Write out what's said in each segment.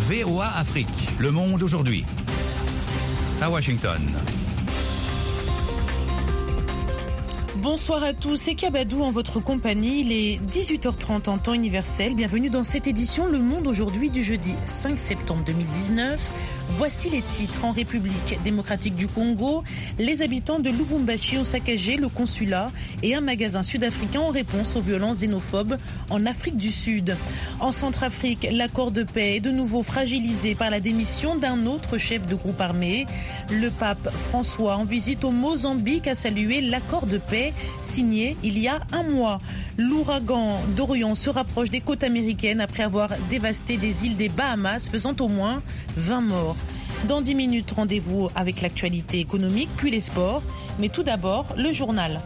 VOA Afrique, le monde aujourd'hui. À Washington. Bonsoir à tous, c'est Kabadou en votre compagnie. Il est 18h30 en temps universel. Bienvenue dans cette édition Le Monde aujourd'hui du jeudi 5 septembre 2019. Voici les titres. En République démocratique du Congo, les habitants de Lubumbashi ont saccagé le consulat et un magasin sud-africain en réponse aux violences xénophobes en Afrique du Sud. En Centrafrique, l'accord de paix est de nouveau fragilisé par la démission d'un autre chef de groupe armé. Le pape François, en visite au Mozambique, a salué l'accord de paix signé il y a un mois. L'ouragan Dorian se rapproche des côtes américaines après avoir dévasté des îles des Bahamas, faisant au moins 20 morts. Dans 10 minutes, rendez-vous avec l'actualité économique, puis les sports. Mais tout d'abord, le journal.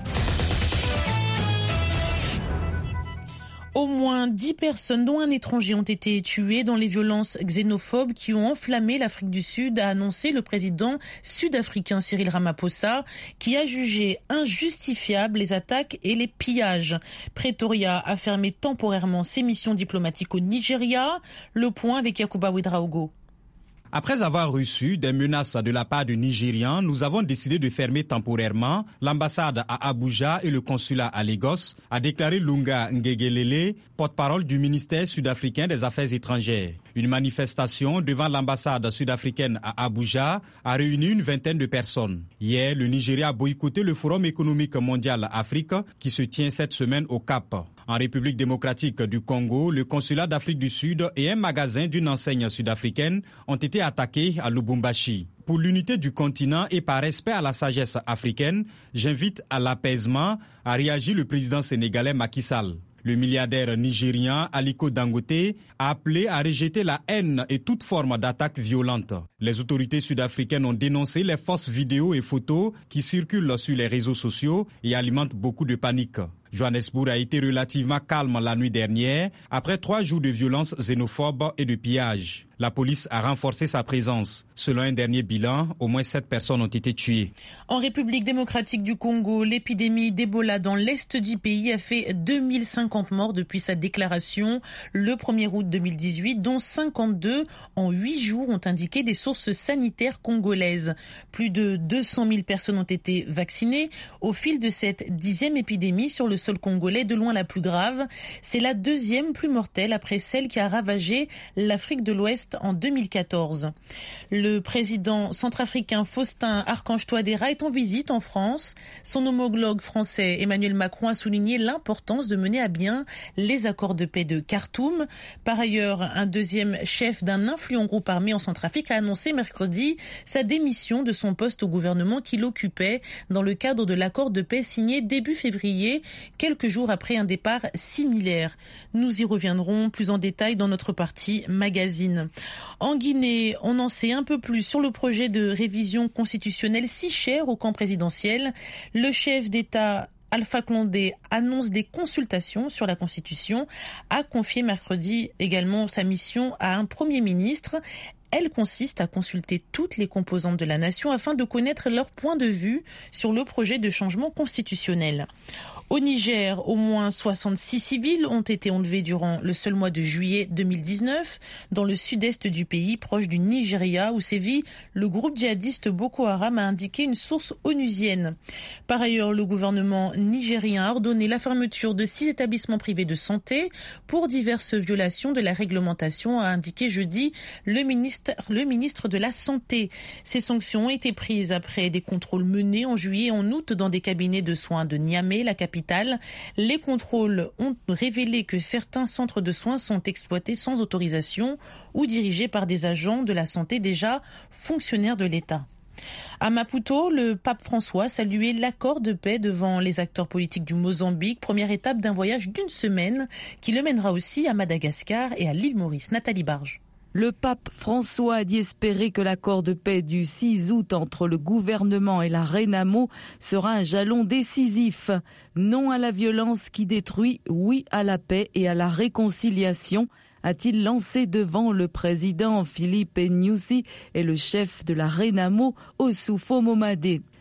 Au moins 10 personnes, dont un étranger, ont été tuées dans les violences xénophobes qui ont enflammé l'Afrique du Sud, a annoncé le président sud-africain Cyril Ramaphosa, qui a jugé injustifiables les attaques et les pillages. Pretoria a fermé temporairement ses missions diplomatiques au Nigeria. Le point avec Yacouba Ouedraogo. Après avoir reçu des menaces de la part du Nigérian, nous avons décidé de fermer temporairement l'ambassade à Abuja et le consulat à Lagos, a déclaré Lunga Ngegelele, porte-parole du ministère sud-africain des Affaires étrangères. Une manifestation devant l'ambassade sud-africaine à Abuja a réuni une vingtaine de personnes. Hier, le Nigeria a boycotté le Forum économique mondial Afrique qui se tient cette semaine au Cap. En République démocratique du Congo, le consulat d'Afrique du Sud et un magasin d'une enseigne sud-africaine ont été attaqués à Lubumbashi. Pour l'unité du continent et par respect à la sagesse africaine, j'invite à l'apaisement, a réagi le président sénégalais Macky Sall. Le milliardaire nigérian Aliko Dangote a appelé à rejeter la haine et toute forme d'attaque violente. Les autorités sud-africaines ont dénoncé les fausses vidéos et photos qui circulent sur les réseaux sociaux et alimentent beaucoup de panique. Johannesburg a été relativement calme la nuit dernière, après 3 jours de violences xénophobes et de pillages. La police a renforcé sa présence. Selon un dernier bilan, au moins 7 personnes ont été tuées. En République démocratique du Congo, l'épidémie d'Ebola dans l'est du pays a fait 2050 morts depuis sa déclaration le 1er août 2018, dont 52 en 8 jours, ont indiqué des sources sanitaires congolaises. Plus de 200 000 personnes ont été vaccinées au fil de cette 10e épidémie sur le sol congolais, de loin la plus grave. C'est la 2e plus mortelle après celle qui a ravagé l'Afrique de l'Ouest en 2014. Le président centrafricain Faustin Archange Touadéra est en visite en France. Son homologue français Emmanuel Macron a souligné l'importance de mener à bien les accords de paix de Khartoum. Par ailleurs, un deuxième chef d'un influent groupe armé en Centrafrique a annoncé mercredi sa démission de son poste au gouvernement qu'il occupait dans le cadre de l'accord de paix signé début février, quelques jours après un départ similaire. Nous y reviendrons plus en détail dans notre partie magazine. En Guinée, on en sait un peu plus sur le projet de révision constitutionnelle si cher au camp présidentiel. Le chef d'État Alpha Condé annonce des consultations sur la Constitution, a confié mercredi également sa mission à un Premier ministre. Elle consiste à consulter toutes les composantes de la nation afin de connaître leur point de vue sur le projet de changement constitutionnel. Au Niger, au moins 66 civils ont été enlevés durant le seul mois de juillet 2019 dans le sud-est du pays, proche du Nigeria, où sévit le groupe djihadiste Boko Haram, a indiqué une source onusienne. Par ailleurs, le gouvernement nigérien a ordonné la fermeture de 6 établissements privés de santé pour diverses violations de la réglementation, a indiqué jeudi le ministre de la Santé. Ces sanctions ont été prises après des contrôles menés en juillet et en août dans des cabinets de soins de Niamey, la capitale. Les contrôles ont révélé que certains centres de soins sont exploités sans autorisation ou dirigés par des agents de la santé déjà fonctionnaires de l'État. À Maputo, le pape François saluait l'accord de paix devant les acteurs politiques du Mozambique, première étape d'un voyage d'1 semaine qui le mènera aussi à Madagascar et à l'île Maurice. Nathalie Barge. Le pape François a dit espérer que l'accord de paix du 6 août entre le gouvernement et la Renamo sera un jalon décisif. Non à la violence qui détruit, oui à la paix et à la réconciliation, a-t-il lancé devant le président Philippe Nyusi et le chef de la Renamo, Oussoufo Momade.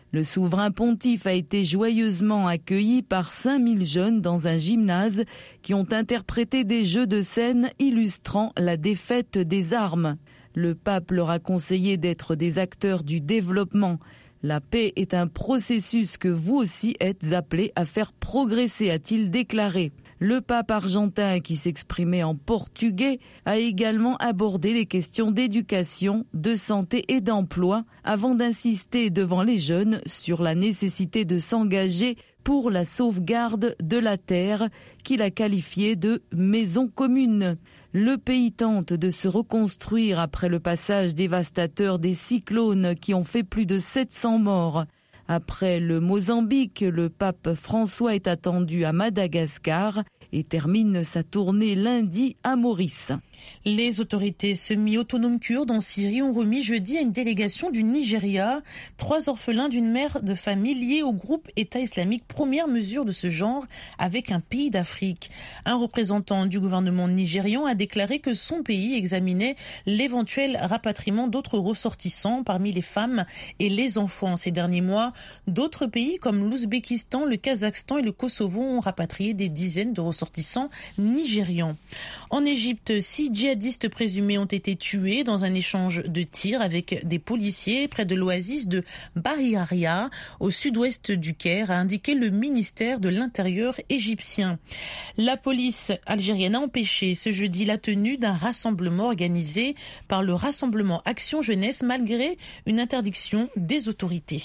Le souverain pontife a été joyeusement accueilli par 5000 jeunes dans un gymnase qui ont interprété des jeux de scène illustrant la défaite des armes. Le pape leur a conseillé d'être des acteurs du développement. La paix est un processus que vous aussi êtes appelés à faire progresser, a-t-il déclaré. Le pape argentin, qui s'exprimait en portugais, a également abordé les questions d'éducation, de santé et d'emploi, avant d'insister devant les jeunes sur la nécessité de s'engager pour la sauvegarde de la terre, qu'il a qualifiée de maison commune. Le pays tente de se reconstruire après le passage dévastateur des cyclones qui ont fait plus de 700 morts. Après le Mozambique, le pape François est attendu à Madagascar et termine sa tournée lundi à Maurice. Les autorités semi-autonomes kurdes en Syrie ont remis jeudi à une délégation du Nigeria 3 orphelins d'une mère de famille liée au groupe État islamique, première mesure de ce genre avec un pays d'Afrique. Un représentant du gouvernement nigérian a déclaré que son pays examinait l'éventuel rapatriement d'autres ressortissants parmi les femmes et les enfants. Ces derniers mois, d'autres pays comme l'Ouzbékistan, le Kazakhstan et le Kosovo ont rapatrié des dizaines de ressortissants nigérians. En Égypte, 6 djihadistes présumés ont été tués dans un échange de tirs avec des policiers près de l'oasis de Bahriya, au sud-ouest du Caire, a indiqué le ministère de l'Intérieur égyptien. La police algérienne a empêché ce jeudi la tenue d'un rassemblement organisé par le Rassemblement Action Jeunesse malgré une interdiction des autorités.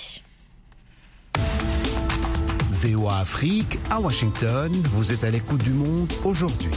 VOA Afrique, à Washington, vous êtes à l'écoute du monde aujourd'hui.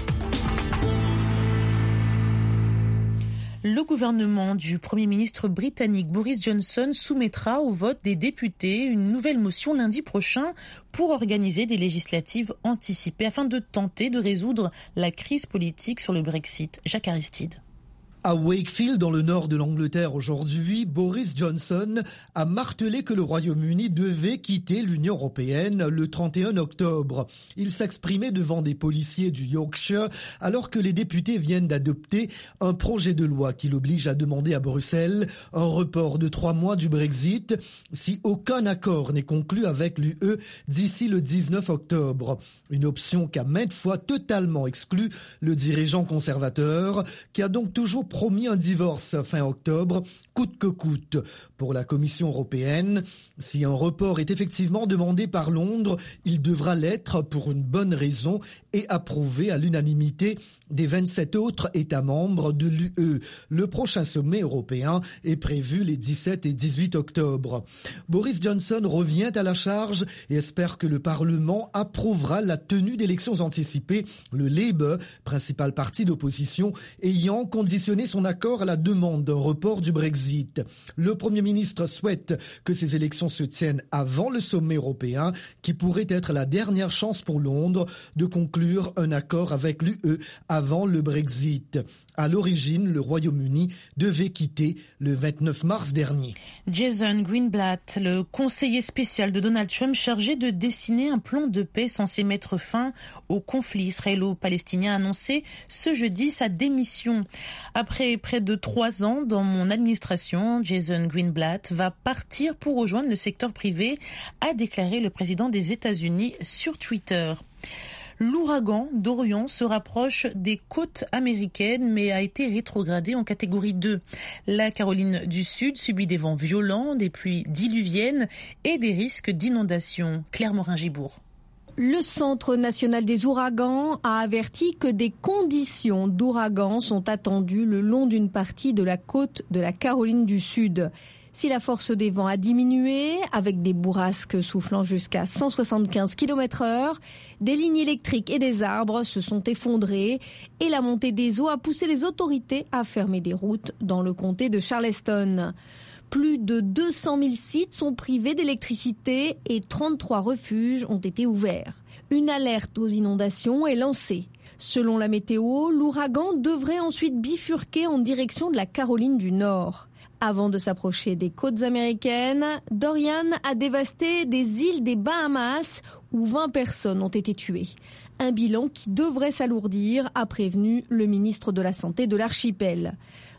Le gouvernement du Premier ministre britannique Boris Johnson soumettra au vote des députés une nouvelle motion lundi prochain pour organiser des législatives anticipées afin de tenter de résoudre la crise politique sur le Brexit. Jacques Aristide. À Wakefield, dans le nord de l'Angleterre aujourd'hui, Boris Johnson a martelé que le Royaume-Uni devait quitter l'Union européenne le 31 octobre. Il s'exprimait devant des policiers du Yorkshire alors que les députés viennent d'adopter un projet de loi qui l'oblige à demander à Bruxelles un report de 3 mois du Brexit si aucun accord n'est conclu avec l'UE d'ici le 19 octobre. Une option qu'a maintes fois totalement exclu le dirigeant conservateur qui a donc toujours promis un divorce fin octobre, coûte que coûte. Pour la Commission européenne, si un report est effectivement demandé par Londres, il devra l'être pour une bonne raison et approuvé à l'unanimité des 27 autres États membres de l'UE. Le prochain sommet européen est prévu les 17 et 18 octobre. Boris Johnson revient à la charge et espère que le Parlement approuvera la tenue d'élections anticipées, le Labour, principal parti d'opposition, ayant conditionné son accord à la demande d'un report du Brexit. Le Premier ministre souhaite que ces élections se tiennent avant le sommet européen, qui pourrait être la dernière chance pour Londres de conclure un accord avec l'UE avant le Brexit. À l'origine, le Royaume-Uni devait quitter le 29 mars dernier. Jason Greenblatt, le conseiller spécial de Donald Trump chargé de dessiner un plan de paix censé mettre fin au conflit israélo-palestinien, a annoncé ce jeudi sa démission. Après près de 3 ans dans mon administration, Jason Greenblatt va partir pour rejoindre le secteur privé, a déclaré le président des États-Unis sur Twitter. L'ouragan Dorian se rapproche des côtes américaines mais a été rétrogradé en catégorie 2. La Caroline du Sud subit des vents violents, des pluies diluviennes et des risques d'inondation. Claire Morin-Gibourg. Le Centre national des ouragans a averti que des conditions d'ouragan sont attendues le long d'une partie de la côte de la Caroline du Sud. Si la force des vents a diminué, avec des bourrasques soufflant jusqu'à 175 km/h, des lignes électriques et des arbres se sont effondrés et la montée des eaux a poussé les autorités à fermer des routes dans le comté de Charleston. Plus de 200 000 sites sont privés d'électricité et 33 refuges ont été ouverts. Une alerte aux inondations est lancée. Selon la météo, l'ouragan devrait ensuite bifurquer en direction de la Caroline du Nord. Avant de s'approcher des côtes américaines, Dorian a dévasté des îles des Bahamas où 20 personnes ont été tuées. Un bilan qui devrait s'alourdir, a prévenu le ministre de la Santé de l'archipel.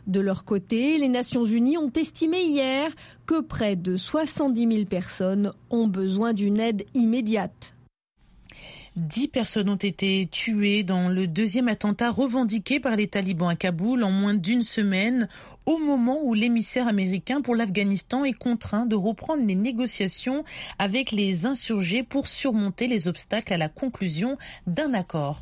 De leur côté, les Nations Unies ont estimé hier que près de 70 000 personnes ont besoin d'une aide immédiate. 10 personnes ont été tuées dans le deuxième attentat revendiqué par les talibans à Kaboul en moins d'une semaine, au moment où l'émissaire américain pour l'Afghanistan est contraint de reprendre les négociations avec les insurgés pour surmonter les obstacles à la conclusion d'un accord.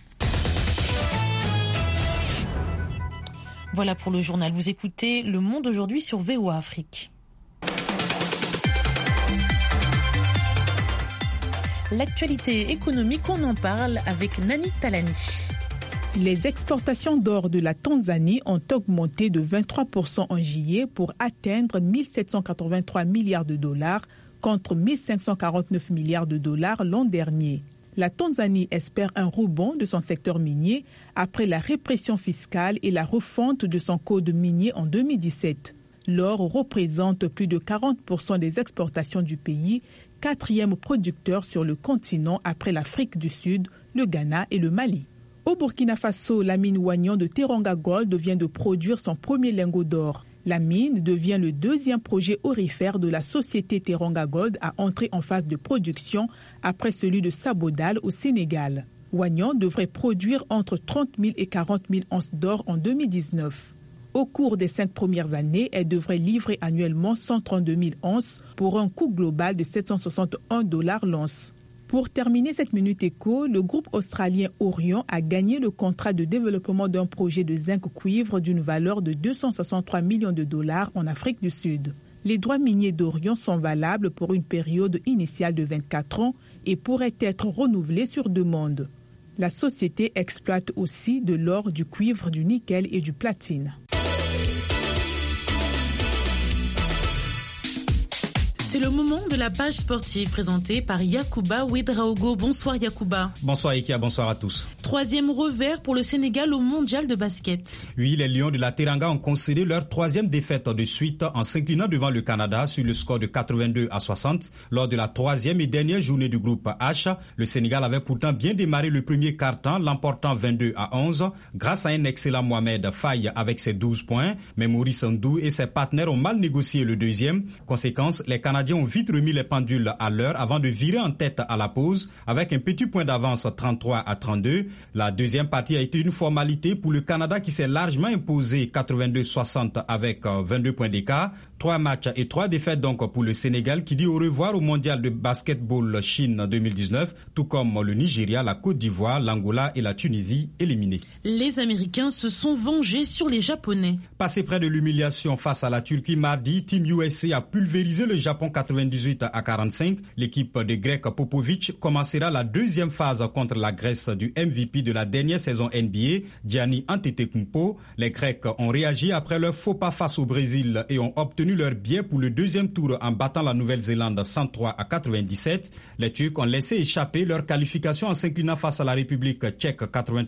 Voilà pour le journal. Vous écoutez Le Monde aujourd'hui sur VOA Afrique. L'actualité économique, on en parle avec Nani Talani. Les exportations d'or de la Tanzanie ont augmenté de 23% en juillet pour atteindre 1 783 milliards de dollars contre 1 549 milliards de dollars l'an dernier. La Tanzanie espère un rebond de son secteur minier après la répression fiscale et la refonte de son code minier en 2017. L'or représente plus de 40% des exportations du pays, quatrième producteur sur le continent après l'Afrique du Sud, le Ghana et le Mali. Au Burkina Faso, la mine Wahgnan de Teranga Gold vient de produire son premier lingot d'or. La mine devient le deuxième projet aurifère de la société Teranga Gold à entrer en phase de production après celui de Sabodala au Sénégal. Wahgnan devrait produire entre 30 000 et 40 000 onces d'or en 2019. Au cours des 5 premières années, elle devrait livrer annuellement 132 000 onces pour un coût global de 761 $ l'once. Pour terminer cette Minute Éco, le groupe australien Orion a gagné le contrat de développement d'un projet de zinc cuivre d'une valeur de 263 millions de dollars en Afrique du Sud. Les droits miniers d'Orion sont valables pour une période initiale de 24 ans et pourraient être renouvelés sur demande. La société exploite aussi de l'or, du cuivre, du nickel et du platine. C'est le moment de la page sportive présentée par Yacouba Ouedraogo. Bonsoir Yacouba. Bonsoir Ikia, bonsoir à tous. 3e revers pour le Sénégal au mondial de basket. Oui, les Lions de la Teranga ont concédé leur 3e défaite de suite en s'inclinant devant le Canada sur le score de 82-60. Lors de la 3e et dernière journée du groupe H, le Sénégal avait pourtant bien démarré le premier quart-temps, l'emportant 22-11 grâce à un excellent Mohamed Faye avec ses 12 points. Mais Maurice Ndou et ses partenaires ont mal négocié le deuxième. Conséquence, les Canadiens ont vite remis les pendules à l'heure avant de virer en tête à la pause avec un petit point d'avance 33-32. La deuxième partie a été une formalité pour le Canada qui s'est largement imposé 82-60 avec 22 points d'écart. 3 matchs et 3 défaites donc pour le Sénégal qui dit au revoir au mondial de basketball Chine 2019, tout comme le Nigeria, la Côte d'Ivoire, l'Angola et la Tunisie éliminés. Les Américains se sont vengés sur les Japonais. Passé près de l'humiliation face à la Turquie mardi, Team USA a pulvérisé le Japon 98-45. L'équipe de Greg Popovich commencera la deuxième phase contre la Grèce du MVP de la dernière saison NBA, Giannis Antetokounmpo. Les Grecs ont réagi après leur faux pas face au Brésil et ont obtenu leur billet pour le deuxième tour en battant la Nouvelle-Zélande 103-97. Les Turcs ont laissé échapper leur qualification en s'inclinant face à la République tchèque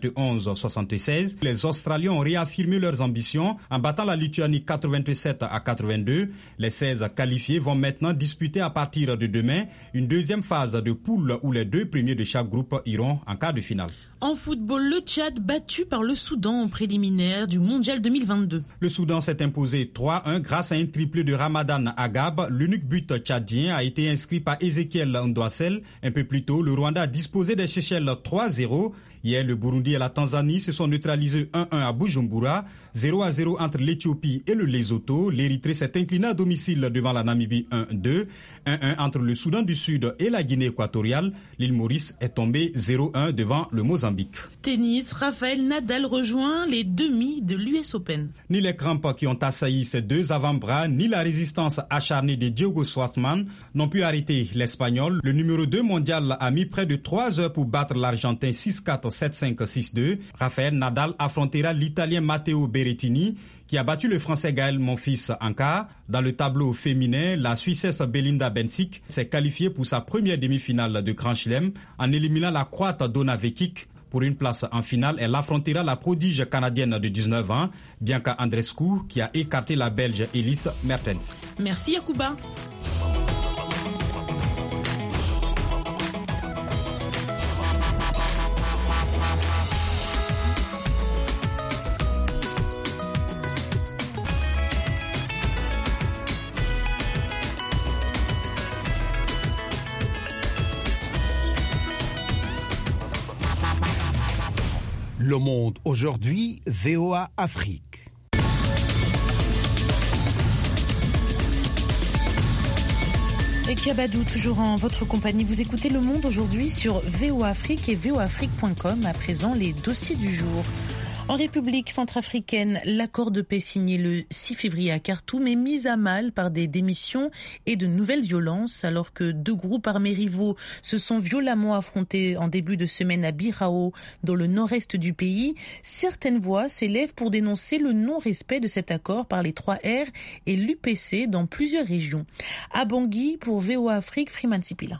91-76. Les Australiens ont réaffirmé leurs ambitions en battant la Lituanie 87-82. Les 16 qualifiés vont maintenant disputer à partir de demain une deuxième phase de poule où les 2 premiers de chaque groupe iront en quart de finale. En football, le Tchad battu par le Soudan en préliminaire du Mondial 2022. Le Soudan s'est imposé 3-1 grâce à un triplé de Ramadan Agab. L'unique but tchadien a été inscrit par Ezekiel Ndouassel. Un peu plus tôt, le Rwanda a disposé des Seychelles 3-0. Hier, le Burundi et la Tanzanie se sont neutralisés 1-1 à Bujumbura, 0-0 entre l'Éthiopie et le Lesotho. L'Érythrée s'est inclinée à domicile devant la Namibie 1-2. 1-1 entre le Soudan du Sud et la Guinée équatoriale. L'île Maurice est tombée 0-1 devant le Mozambique. Tennis, Rafael Nadal rejoint les demi de l'US Open. Ni les crampes qui ont assailli ses 2 avant-bras, ni la résistance acharnée de Diogo Schwartzmann n'ont pu arrêter l'Espagnol. Le numéro 2 mondial a mis près de 3 heures pour battre l'Argentin 6-4, 7-5, 6-2. Rafael Nadal affrontera l'Italien Matteo Berrettini qui a battu le Français Gaël Monfils en quart. Dans le tableau féminin, la Suissesse Belinda Bencic s'est qualifiée pour sa première demi-finale de Grand Chelem en éliminant la Croate Donna Vekic. Pour une place en finale, elle affrontera la prodige canadienne de 19 ans, Bianca Andreescu, qui a écarté la Belge Elise Mertens. Merci Yacouba. Le Monde aujourd'hui, VOA Afrique. Et Kiabadou, toujours en votre compagnie, vous écoutez Le Monde aujourd'hui sur VOA Afrique et voaafrique.com. À présent, les dossiers du jour. En République centrafricaine, l'accord de paix signé le 6 février à Khartoum est mis à mal par des démissions et de nouvelles violences, alors que deux groupes armés rivaux se sont violemment affrontés en début de semaine à Birao, dans le nord-est du pays. Certaines voix s'élèvent pour dénoncer le non-respect de cet accord par les 3R et l'UPC dans plusieurs régions. À Bangui, pour VOA Afrique, Freeman Sipila.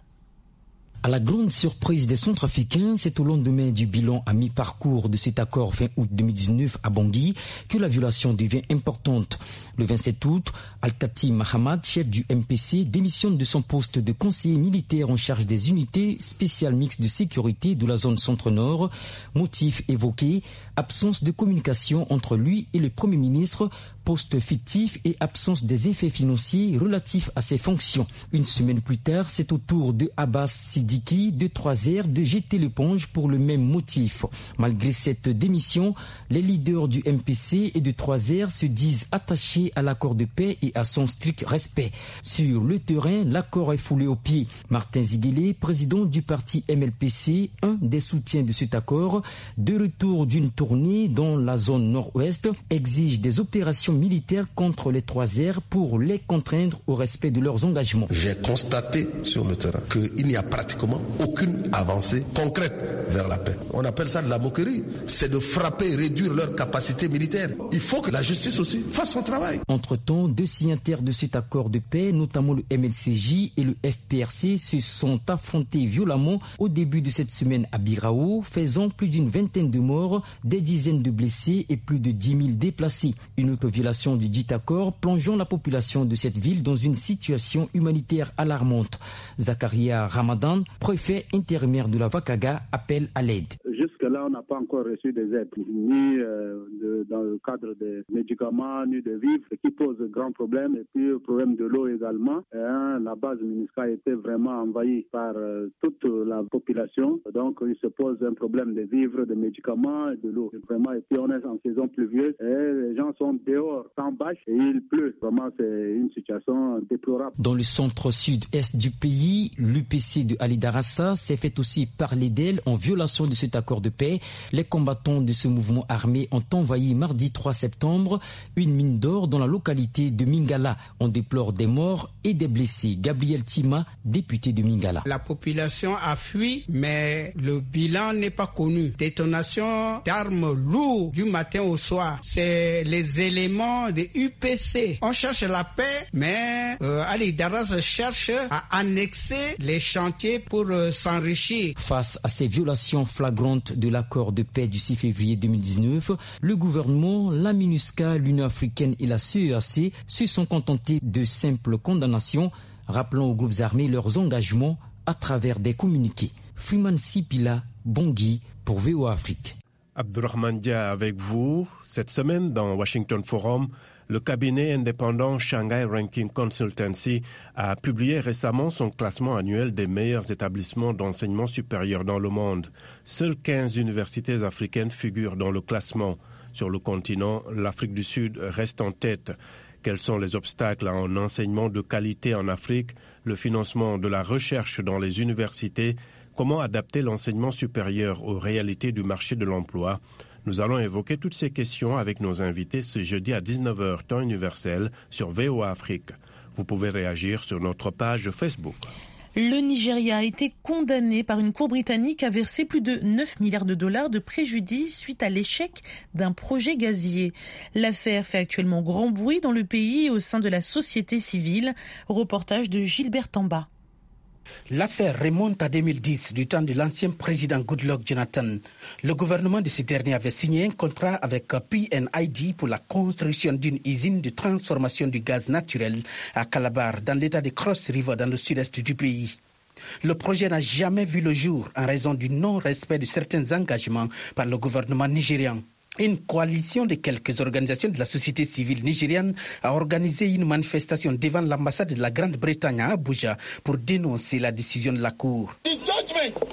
À la grande surprise des Centrafricains, c'est au lendemain du bilan à mi-parcours de cet accord fin août 2019 à Bangui que la violation devient importante. Le 27 août, Al-Kati Mahamad, chef du MPC, démissionne de son poste de conseiller militaire en charge des unités spéciales mixtes de sécurité de la zone centre-nord. Motif évoqué, absence de communication entre lui et le Premier ministre, poste fictif et absence des effets financiers relatifs à ses fonctions. Une semaine plus tard, c'est au tour de Abbas Siddiqui de 3R de jeter l'éponge pour le même motif. Malgré cette démission, les leaders du MPC et de 3R se disent attachés à l'accord de paix et à son strict respect. Sur le terrain, l'accord est foulé aux pieds. Martin Ziguélé, président du parti MLPC, un des soutiens de cet accord, de retour d'une tournée dans la zone nord-ouest, exige des opérations militaires contre les 3R pour les contraindre au respect de leurs engagements. J'ai constaté sur le terrain qu'il n'y a pratiquement aucune avancée concrète vers la paix. On appelle ça de la moquerie. C'est de frapper et réduire leur capacité militaire. Il faut que la justice aussi fasse son travail. Entre-temps, deux signataires de cet accord de paix, notamment le MLCJ et le FPRC, se sont affrontés violemment au début de cette semaine à Birao, faisant plus d'une vingtaine de morts, des dizaines de blessés et plus de 10 000 déplacés. Une autre violation du dit accord, plongeant la population de cette ville dans une situation humanitaire alarmante. Zakaria Ramadan, préfet intérimaire de la Vakaga, appelle à l'aide. Jusque-là, on n'a pas encore reçu des aides, ni dans le cadre des médicaments, ni de vivres, ce qui pose de grands problèmes. Et puis, le problème de l'eau également. La base MINUSCA a été vraiment envahie par toute la population. Donc, il se pose un problème de vivres, de médicaments et de l'eau. Vraiment, et puis on est en saison pluvieuse et les gens sont dehors, sans bâche, et il pleut. Vraiment, c'est une situation déplorable. Dans le centre-sud-est du pays, l'UPC de Ali Darassa s'est fait aussi parler d'elle en violation de cet accord de paix. Les combattants de ce mouvement armé ont envahi mardi 3 septembre une mine d'or dans la localité de Mingala. On déplore des morts et des blessés. Gabriel Tima, député de Mingala. La population a fui, mais le bilan n'est pas connu. Détonation d'armes lourdes du matin au soir. C'est les éléments de UPC. On cherche la paix, mais Ali Darassa cherche à annexer les chantiers pour s'enrichir. Face à ces violations flagrantes de l'accord de paix du 6 février 2019, le gouvernement, la MINUSCA, l'Union africaine et la CEAC se sont contentés de simples condamnations, rappelant aux groupes armés leurs engagements à travers des communiqués. Freeman Sipila, Bangui, pour VOA Afrique. Abdurrahman Dia avec vous. Cette semaine, dans Washington Forum, le cabinet indépendant Shanghai Ranking Consultancy a publié récemment son classement annuel des meilleurs établissements d'enseignement supérieur dans le monde. Seules 15 universités africaines figurent dans le classement. Sur le continent, l'Afrique du Sud reste en tête. Quels sont les obstacles à un enseignement de qualité en Afrique, le financement de la recherche dans les universités, comment adapter l'enseignement supérieur aux réalités du marché de l'emploi? Nous allons évoquer toutes ces questions avec nos invités ce jeudi à 19h, temps universel, sur VOA Afrique. Vous pouvez réagir sur notre page Facebook. Le Nigeria a été condamné par une cour britannique à verser plus de 9 milliards de dollars de préjudice suite à l'échec d'un projet gazier. L'affaire fait actuellement grand bruit dans le pays et au sein de la société civile. Reportage de Gilbert Tamba. L'affaire remonte à 2010, du temps de l'ancien président Goodluck Jonathan. Le gouvernement de ce dernier avait signé un contrat avec PNID pour la construction d'une usine de transformation du gaz naturel à Calabar, dans l'état de Cross River, dans le sud-est du pays. Le projet n'a jamais vu le jour en raison du non-respect de certains engagements par le gouvernement nigérian. Une coalition de quelques organisations de la société civile nigériane a organisé une manifestation devant l'ambassade de la Grande-Bretagne à Abuja pour dénoncer la décision de la Cour. The judgment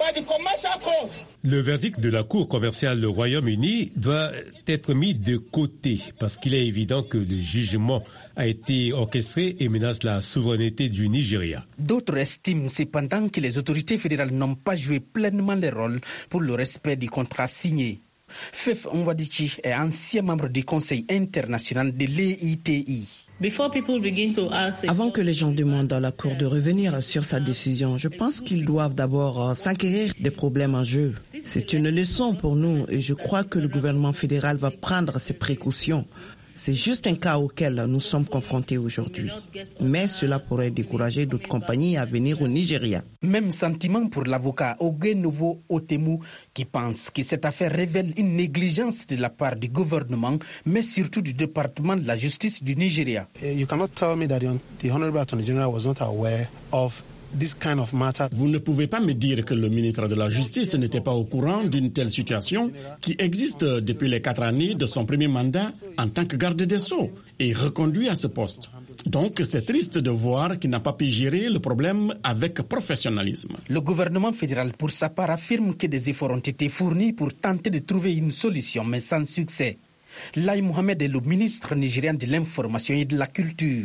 Le verdict de la Cour commerciale du Royaume-Uni doit être mis de côté parce qu'il est évident que le jugement a été orchestré et menace la souveraineté du Nigeria. D'autres estiment cependant que les autorités fédérales n'ont pas joué pleinement leur rôle pour le respect du contrat signé. Fef Nwadichi est ancien membre du Conseil international de l'EITI. Avant que les gens demandent à la Cour de revenir sur sa décision, je pense qu'ils doivent d'abord s'enquérir des problèmes en jeu. C'est une leçon pour nous et je crois que le gouvernement fédéral va prendre ses précautions. C'est juste un cas auquel nous sommes confrontés aujourd'hui. Mais cela pourrait décourager d'autres compagnies à venir au Nigeria. Même sentiment pour l'avocat Ogenovo Otemu qui pense que cette affaire révèle une négligence de la part du gouvernement, mais surtout du département de la justice du Nigeria. You cannot tell me that the Honorable Attorney General was not aware of Vous ne pouvez pas me dire que le ministre de la Justice n'était pas au courant d'une telle situation qui existe depuis les 4 années de son premier mandat en tant que garde des Sceaux et reconduit à ce poste. Donc c'est triste de voir qu'il n'a pas pu gérer le problème avec professionnalisme. Le gouvernement fédéral, pour sa part, affirme que des efforts ont été fournis pour tenter de trouver une solution, mais sans succès. Lai Mohamed est le ministre nigérien de l'Information et de la Culture.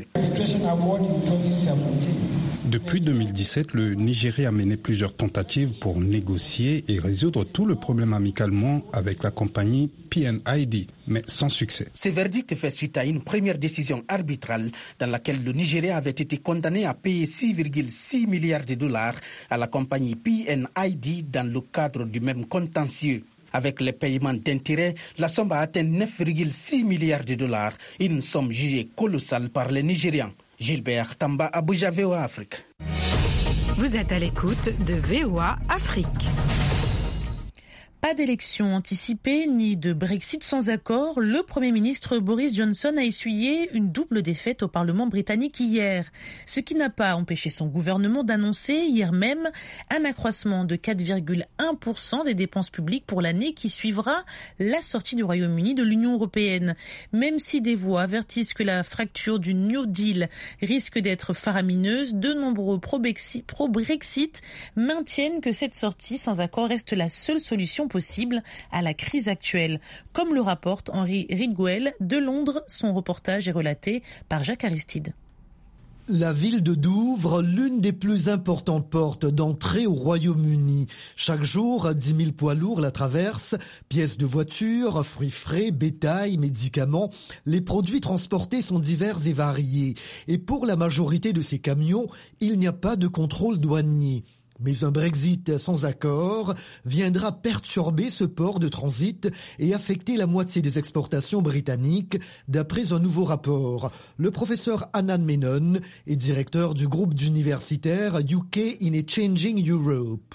Depuis 2017, le Nigeria a mené plusieurs tentatives pour négocier et résoudre tout le problème amicalement avec la compagnie PNID, mais sans succès. Ce verdict fait suite à une première décision arbitrale dans laquelle le Nigeria avait été condamné à payer 6,6 milliards de dollars à la compagnie PNID dans le cadre du même contentieux. Avec les paiements d'intérêts, la somme a atteint 9,6 milliards de dollars, une somme jugée colossale par les Nigérians. Gilbert Tamba, Abuja, VOA Afrique. Vous êtes à l'écoute de VOA Afrique. Pas d'élection anticipée ni de Brexit sans accord, le Premier ministre Boris Johnson a essuyé une double défaite au Parlement britannique hier, ce qui n'a pas empêché son gouvernement d'annoncer hier même un accroissement de 4,1% des dépenses publiques pour l'année qui suivra la sortie du Royaume-Uni de l'Union européenne. Même si des voix avertissent que la fracture du New Deal risque d'être faramineuse, de nombreux pro-Brexit maintiennent que cette sortie sans accord reste la seule solution possible à la crise actuelle. Comme le rapporte Henry Ridgwell de Londres, son reportage est relaté par Jacques Aristide. La ville de Douvres, l'une des plus importantes portes d'entrée au Royaume-Uni. Chaque jour, 10 000 poids lourds la traversent, pièces de voitures, fruits frais, bétail, médicaments. Les produits transportés sont divers et variés. Et pour la majorité de ces camions, il n'y a pas de contrôle douanier. Mais un Brexit sans accord viendra perturber ce port de transit et affecter la moitié des exportations britanniques, d'après un nouveau rapport. Le professeur Anand Menon est directeur du groupe d'universitaires UK in a Changing Europe.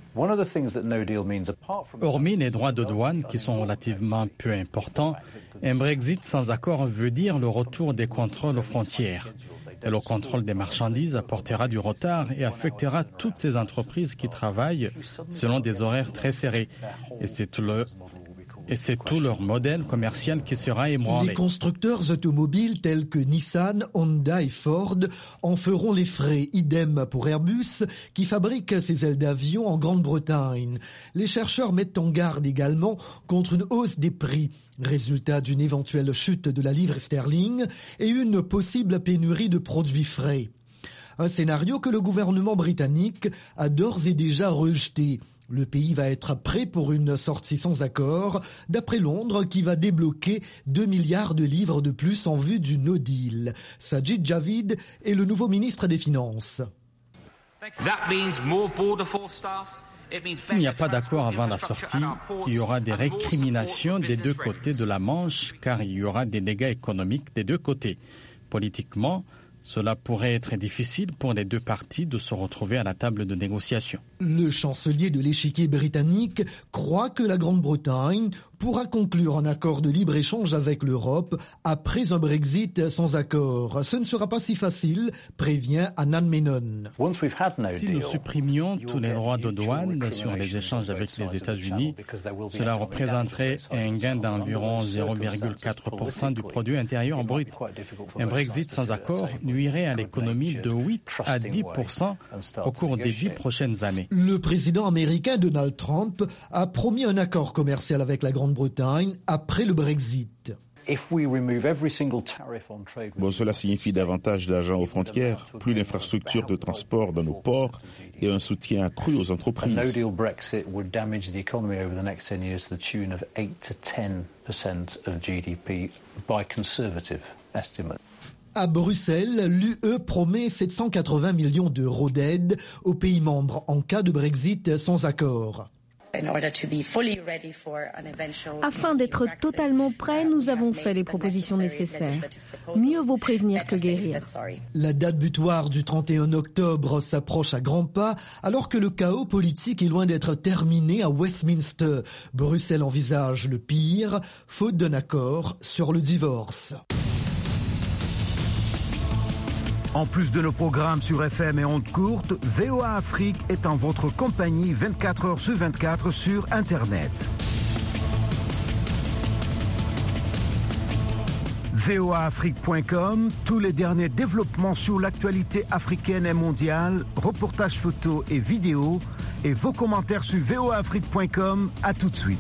Hormis les droits de douane qui sont relativement peu importants, un Brexit sans accord veut dire le retour des contrôles aux frontières. Et le contrôle des marchandises apportera du retard et affectera toutes ces entreprises qui travaillent selon des horaires très serrés. Et c'est tout leur modèle commercial qui sera ébranlé. Les constructeurs automobiles tels que Nissan, Honda et Ford en feront les frais. Idem pour Airbus qui fabrique ses ailes d'avion en Grande-Bretagne. Les chercheurs mettent en garde également contre une hausse des prix, résultat d'une éventuelle chute de la livre sterling et une possible pénurie de produits frais. Un scénario que le gouvernement britannique a d'ores et déjà rejeté. Le pays va être prêt pour une sortie sans accord, d'après Londres, qui va débloquer 2 milliards de livres de plus en vue du No Deal. Sajid Javid est le nouveau ministre des Finances. S'il n'y a pas d'accord avant la sortie, il y aura des récriminations des deux côtés de la Manche, car il y aura des dégâts économiques des deux côtés. Politiquement, cela pourrait être difficile pour les deux parties de se retrouver à la table de négociation. Le chancelier de l'échiquier britannique croit que la Grande-Bretagne pourra conclure un accord de libre-échange avec l'Europe après un Brexit sans accord. Ce ne sera pas si facile, prévient Anand Menon. Si nous supprimions tous les droits de douane sur les échanges avec les États-Unis, cela représenterait un gain d'environ 0,4% du produit intérieur brut. Un Brexit sans accord nuirait à l'économie de 8 à 10% au cours des 10 prochaines années. Le président américain Donald Trump a promis un accord commercial avec la Grande-Bretagne après le Brexit. Cela signifie davantage d'argent aux frontières, plus d'infrastructures de transport dans nos ports et un soutien accru aux entreprises. A no deal Brexit would damage the economy over the next 10 years to the tune of 8 to 10% of GDP by conservative estimates. À Bruxelles, l'UE promet 780 millions d'euros d'aide aux pays membres en cas de Brexit sans accord. Afin d'être totalement prêts, nous avons fait les propositions nécessaires. Mieux vaut prévenir que guérir. La date butoir du 31 octobre s'approche à grands pas alors que le chaos politique est loin d'être terminé à Westminster. Bruxelles envisage le pire, faute d'un accord sur le divorce. En plus de nos programmes sur FM et ondes courtes, VOA Afrique est en votre compagnie 24 heures sur 24 sur Internet. voaafrique.com, tous les derniers développements sur l'actualité africaine et mondiale, reportages photos et vidéos, et vos commentaires sur voaafrique.com. À tout de suite.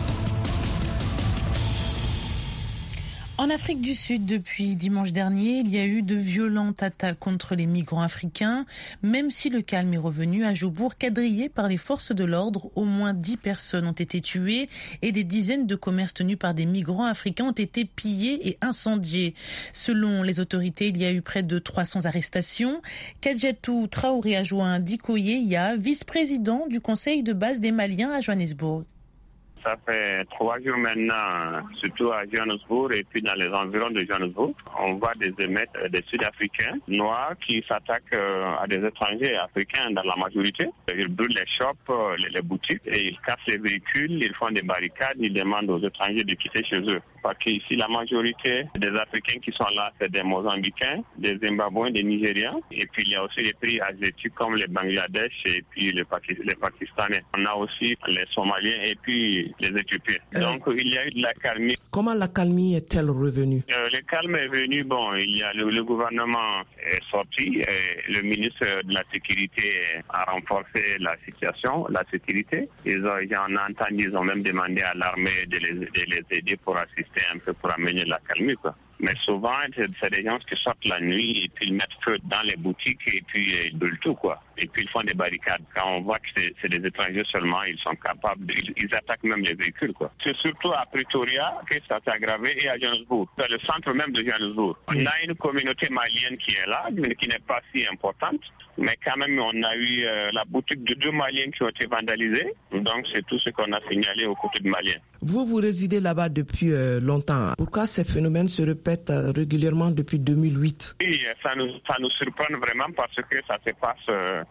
En Afrique du Sud, depuis dimanche dernier, il y a eu de violentes attaques contre les migrants africains. Même si le calme est revenu à Jobourg, quadrillé par les forces de l'ordre, au moins 10 personnes ont été tuées et des dizaines de commerces tenus par des migrants africains ont été pillés et incendiés. Selon les autorités, il y a eu près de 300 arrestations. Kadjatou Traoré a joint Diko Yeya, vice-président du conseil de base des Maliens à Johannesburg. Ça fait 3 jours maintenant, surtout à Johannesburg et puis dans les environs de Johannesburg, on voit des émeutes des Sud-Africains noirs qui s'attaquent à des étrangers africains dans la majorité. Ils brûlent les shops, les boutiques et ils cassent les véhicules, ils font des barricades, ils demandent aux étrangers de quitter chez eux. Parce qu'ici, la majorité des Africains qui sont là, c'est des Mozambicains, des Zimbabwéens, des Nigériens. Et puis, il y a aussi des pays asiatiques comme les Bangladesh et puis les Pakistanais. On a aussi les Somaliens et puis les Éthiopiens. Donc, il y a eu de l'accalmie. Comment l'accalmie est-elle revenue? Le calme est venu, il y a le gouvernement est sorti, et le ministre de la Sécurité a renforcé la situation, la sécurité. J'en ai entendu, ils ont même demandé à l'armée de les aider pour assister un peu pour amener la calmie, quoi. Mais souvent, c'est des gens qui sortent la nuit et puis ils mettent feu dans les boutiques et puis ils brûlent tout, quoi. Et puis ils font des barricades. Quand on voit que c'est des étrangers seulement, ils sont capables, ils attaquent même les véhicules, quoi. C'est surtout à Pretoria que ça s'est aggravé et à Johannesburg. C'est le centre même de Johannesburg. On a une communauté malienne qui est là, mais qui n'est pas si importante. Mais quand même, on a eu la boutique de 2 Maliens qui ont été vandalisés. Donc c'est tout ce qu'on a signalé aux côtés de Maliens. Vous résidez là-bas depuis longtemps. Pourquoi ces phénomènes se répètent régulièrement depuis 2008? Oui, ça nous surprend vraiment parce que ça se passe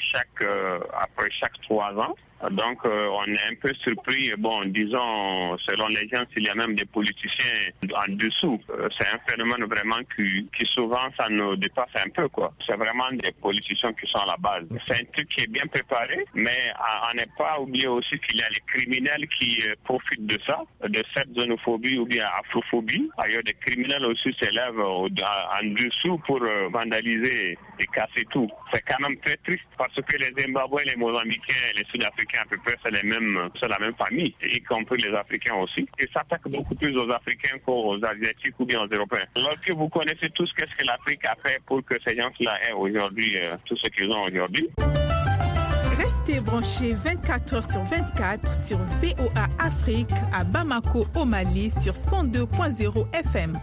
après chaque 3 ans. Donc, on est un peu surpris. Disons, selon les gens, s'il y a même des politiciens en dessous. C'est un phénomène vraiment qui souvent, ça nous dépasse un peu, quoi. C'est vraiment des politiciens qui sont à la base. C'est un truc qui est bien préparé, mais à ne pas oublier aussi qu'il y a les criminels qui profitent de ça, de cette xénophobie ou bien afrophobie. Ailleurs, des criminels aussi s'élèvent en dessous pour vandaliser et casser tout. C'est quand même très triste parce que les Zimbabwéens, les Mozambicains, les Sud-Africains, à peu près, c'est la même famille, y compris les Africains aussi. Ils s'attaquent beaucoup plus aux Africains qu'aux Asiatiques ou bien aux Européens. Lorsque vous connaissez tous qu'est-ce que l'Afrique a fait pour que ces gens-là aient aujourd'hui tout ce qu'ils ont aujourd'hui. Restez branchés 24 heures sur 24 sur VOA Afrique à Bamako, au Mali, sur 102.0 FM.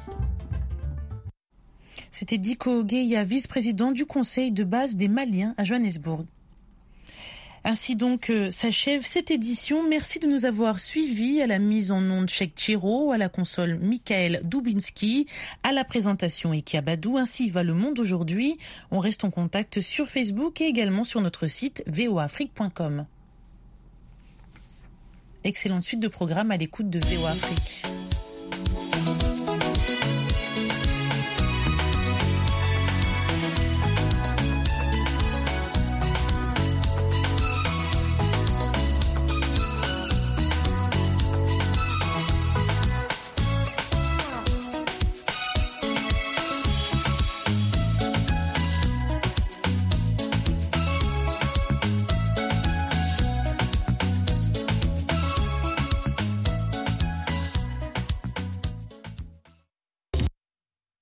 C'était Diko Yeya, vice-président du conseil de base des Maliens à Johannesburg. Ainsi donc s'achève cette édition. Merci de nous avoir suivis. À la mise en onde Cheikh Chiro, à la console Michael Dubinski, à la présentation Eki Abadou. Ainsi va le monde aujourd'hui. On reste en contact sur Facebook et également sur notre site voaafrique.com. Excellente suite de programme à l'écoute de VOA Afrique.